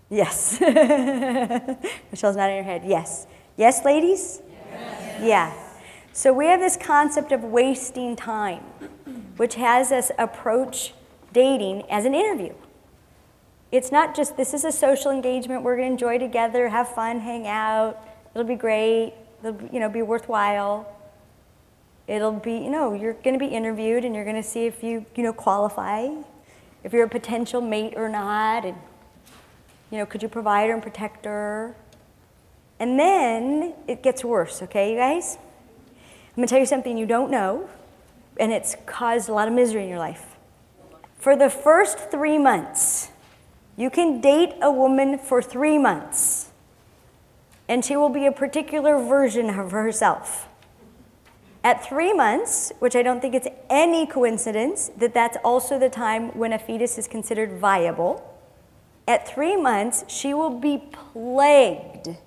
Yes. Michelle's nodding her head. Yes. Yes, ladies? Yes. Yeah. So we have this concept of wasting time, which has us approach dating as an interview. It's not just, this is a social engagement, we're going to enjoy together, have fun, hang out, it'll be great, it'll be worthwhile. It'll be, you're going to be interviewed and you're going to see if you qualify, if you're a potential mate or not, and, could you provide her and protect her? And then it gets worse, okay, you guys? I'm going to tell you something you don't know, and it's caused a lot of misery in your life. For the first 3 months, you can date a woman for 3 months, and she will be a particular version of herself. At 3 months, which I don't think it's any coincidence that that's also the time when a fetus is considered viable, at 3 months, she will be plagued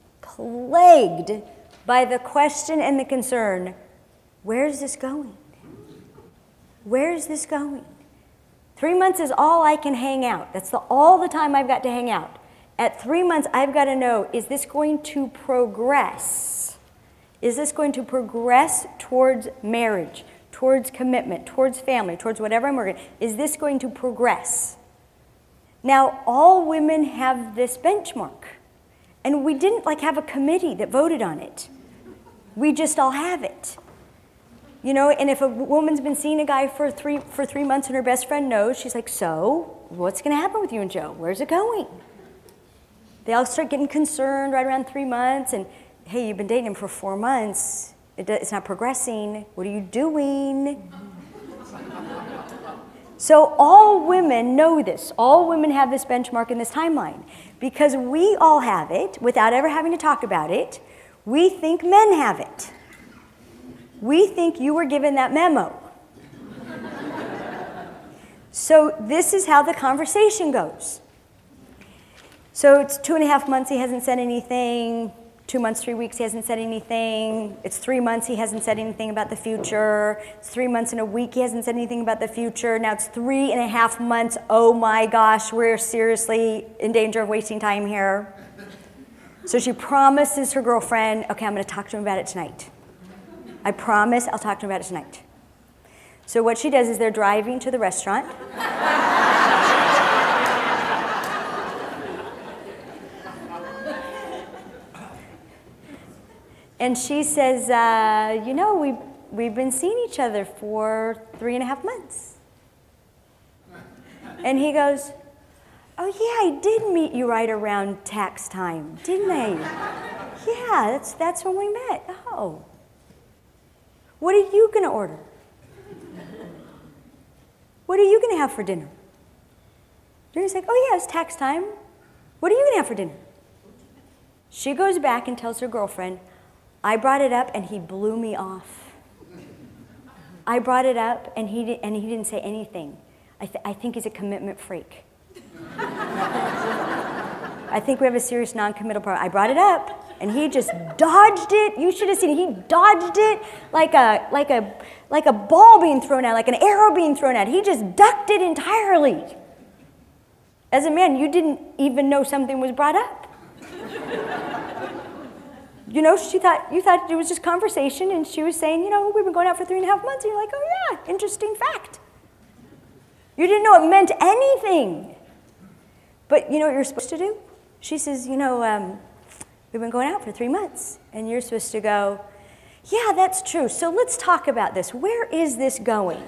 by the question and the concern, where's this going? Where's this going? 3 months is all I can hang out. That's all the time I've got to hang out. At 3 months, I've got to know, is this going to progress? Is this going to progress towards marriage, towards commitment, towards family, towards whatever I'm working? Is this going to progress? Now, all women have this benchmark. And we didn't have a committee that voted on it. We just all have it. And if a woman's been seeing a guy for three months and her best friend knows, she's like, so, what's going to happen with you and Joe? Where's it going? They all start getting concerned right around 3 months, and hey, you've been dating him for 4 months. It's not progressing. What are you doing? So all women know this. All women have this benchmark in this timeline. Because we all have it, without ever having to talk about it, we think men have it. We think you were given that memo. So this is how the conversation goes. So it's 2.5 months, he hasn't said anything. 2 months, 3 weeks, he hasn't said anything. It's 3 months, he hasn't said anything about the future. It's 3 months and a week, he hasn't said anything about the future. Now it's 3.5 months. Oh my gosh, we're seriously in danger of wasting time here. So she promises her girlfriend, okay, I'm going to talk to him about it tonight. I promise I'll talk to him about it tonight. So what she does is they're driving to the restaurant. And she says, we've been seeing each other for 3.5 months. And he goes, oh yeah, I did meet you right around tax time, didn't I? Yeah, that's when we met. Oh. What are you going to order? What are you going to have for dinner? He's like, oh yeah, it's tax time. What are you going to have for dinner? She goes back and tells her girlfriend, I brought it up and he blew me off. I brought it up and he didn't say anything. I think he's a commitment freak. I think we have a serious non-committal problem. I brought it up and he just dodged it. You should have seen it. He dodged it like a ball being thrown out, like an arrow being thrown out. He just ducked it entirely. As a man, you didn't even know something was brought up. You thought it was just conversation, and she was saying, we've been going out for 3.5 months, and you're like, oh yeah, interesting fact. You didn't know it meant anything. But you know what you're supposed to do? She says, we've been going out for 3 months, and you're supposed to go, yeah, that's true, so let's talk about this. Where is this going?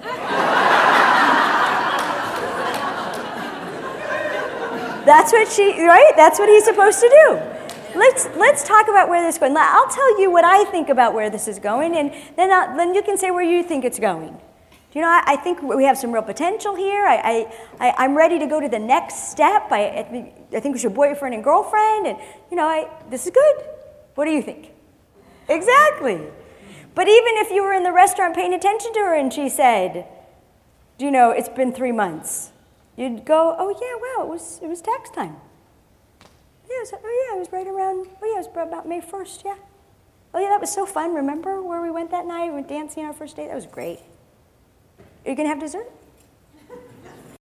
That's what he's supposed to do. Let's talk about where this is going. I'll tell you what I think about where this is going, and then you can say where you think it's going. I think we have some real potential here. I'm ready to go to the next step. I think we should boyfriend and girlfriend, and this is good. What do you think? Exactly. But even if you were in the restaurant paying attention to her and she said, it's been 3 months, you'd go, oh yeah, well, it was tax time. It was right around, it was about May 1st, yeah. Oh yeah, that was so fun. Remember where we went that night? We went dancing on our first date? That was great. Are you going to have dessert?